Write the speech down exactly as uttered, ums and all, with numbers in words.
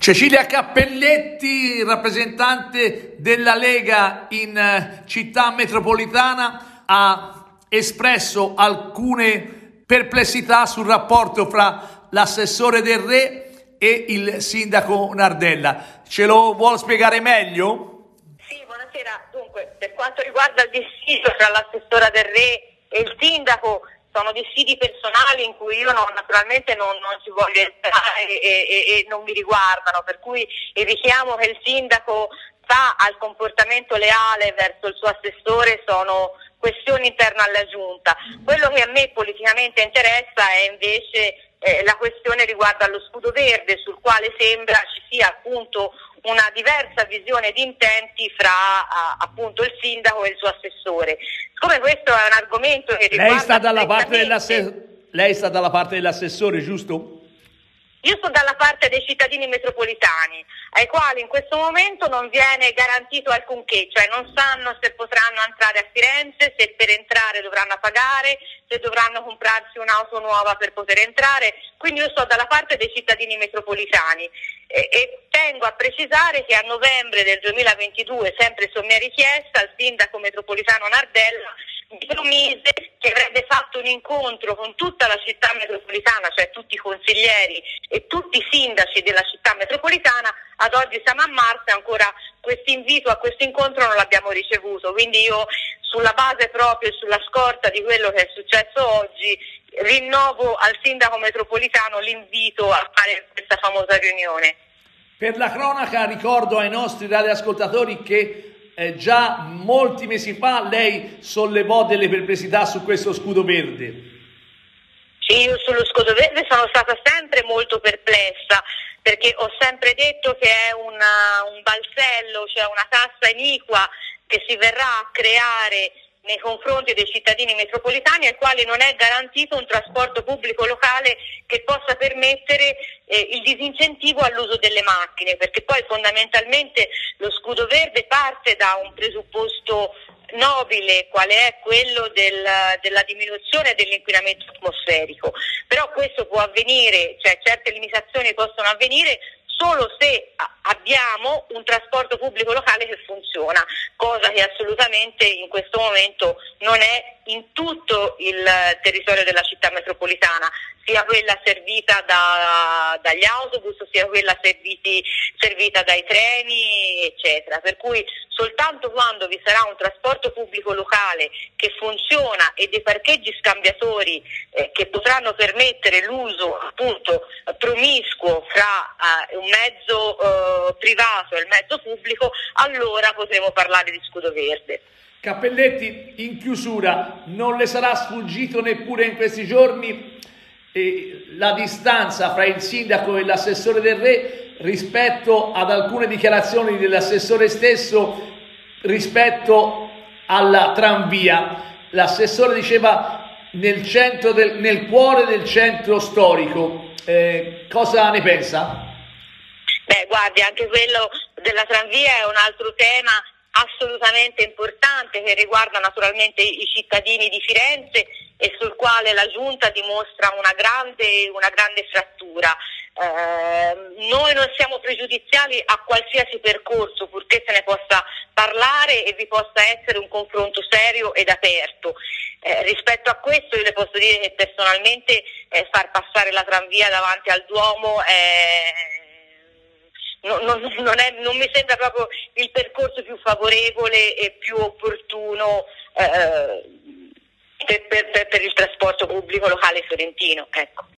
Cecilia Cappelletti, rappresentante della Lega in città metropolitana, ha espresso alcune perplessità sul rapporto fra l'assessore Del Re e il sindaco Nardella. Ce lo vuole spiegare meglio? Sì, buonasera. Dunque, per quanto riguarda il distinguo tra l'assessora Del Re e il sindaco, sono dissidi personali in cui io non, naturalmente non, non ci voglio entrare e, e, e non mi riguardano, per cui il richiamo che il sindaco fa al comportamento leale verso il suo assessore sono questioni interne alla giunta. Quello che a me politicamente interessa è invece eh, la questione riguardo allo scudo verde, sul quale sembra ci sia appunto una diversa visione di intenti fra a, appunto il sindaco e il suo assessore. Siccome questo è un argomento che riguarda... Lei sta dalla parte dell'assessore, lei sta dalla parte dell'assessore, giusto? Io sto dalla parte dei cittadini metropolitani, ai quali in questo momento non viene garantito alcunché, cioè non sanno se potranno entrare a Firenze, se per entrare dovranno pagare, se dovranno comprarsi un'auto nuova per poter entrare, quindi io sto dalla parte dei cittadini metropolitani e, e tengo a precisare che a novembre del duemilaventidue, sempre su mia richiesta, il sindaco metropolitano Nardella mi promise che avrebbe fatto un incontro con tutta la città metropolitana, cioè tutti i consiglieri e tutti i sindaci della città metropolitana. Ad oggi siamo a marzo e ancora questo invito a questo incontro non l'abbiamo ricevuto, quindi io sulla base proprio e sulla scorta di quello che è successo oggi rinnovo al sindaco metropolitano l'invito a fare questa famosa riunione. Per la cronaca ricordo ai nostri radioascoltatori che Eh, già molti mesi fa lei sollevò delle perplessità su questo scudo verde. Sì, io sullo scudo verde sono stata sempre molto perplessa, perché ho sempre detto che è una, un balzello, cioè una tassa iniqua che si verrà a creare nei confronti dei cittadini metropolitani, ai quali non è garantito un trasporto pubblico locale che possa permettere eh, il disincentivo all'uso delle macchine, perché poi fondamentalmente lo scudo verde parte da un presupposto nobile, quale è quello del, della diminuzione dell'inquinamento atmosferico, però questo può avvenire, cioè certe limitazioni possono avvenire solo se abbiamo un trasporto pubblico locale che funziona, cosa che assolutamente in questo momento non è in tutto il territorio della città metropolitana, sia quella servita da, dagli autobus, sia quella serviti, servita dai treni, eccetera. Per cui soltanto quando vi sarà un trasporto pubblico locale che funziona e dei parcheggi scambiatori eh, che potranno permettere l'uso appunto promiscuo fra eh, un mezzo eh, privato e il mezzo pubblico, allora potremo parlare di scudo verde. Cappelletti, in chiusura, non le sarà sfuggito neppure in questi giorni eh, la distanza fra il sindaco e l'assessore Del Re rispetto ad alcune dichiarazioni dell'assessore stesso rispetto alla tranvia. L'assessore diceva nel, centro del, nel cuore del centro storico. Eh, cosa ne pensa? Beh, guardi, anche quello della tranvia è un altro tema assolutamente importante che riguarda naturalmente i cittadini di Firenze e sul quale la Giunta dimostra una grande, una grande frattura. Eh, noi non siamo pregiudiziali a qualsiasi percorso, purché se ne possa parlare e vi possa essere un confronto serio ed aperto. Eh, rispetto a questo io le posso dire che personalmente eh, far passare la tranvia davanti al Duomo è... Non, non, non, è, non mi sembra proprio il percorso più favorevole e più opportuno eh, per, per, per il trasporto pubblico locale fiorentino. Ecco.